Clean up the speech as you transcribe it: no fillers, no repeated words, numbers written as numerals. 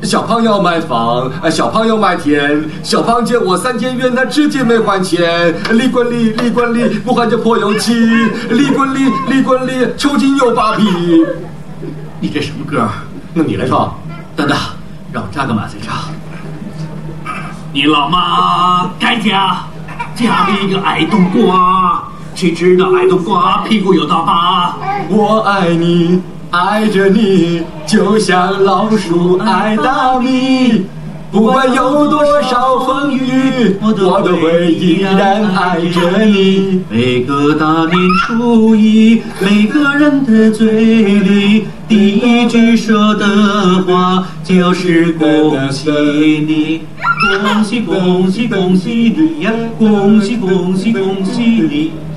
小胖要买房，小胖要买田，小胖借我3000元，他至今没还钱。利滚利，利滚利，不还就泼油漆。利滚利，利滚利，抽筋又扒皮。 你这什么歌？ 那你来唱。 等等，让我扎个马赛克。你老妈该嫁了一个爱冬瓜，谁知道爱冬瓜屁股有刀疤。 我爱你，爱着你，就像老鼠爱大米。不管有多少风雨，我都会依然爱着你。 每个大年初一，每个人的嘴里第一句说的话就是恭喜你，恭喜恭喜恭喜你呀，恭喜恭喜恭喜你。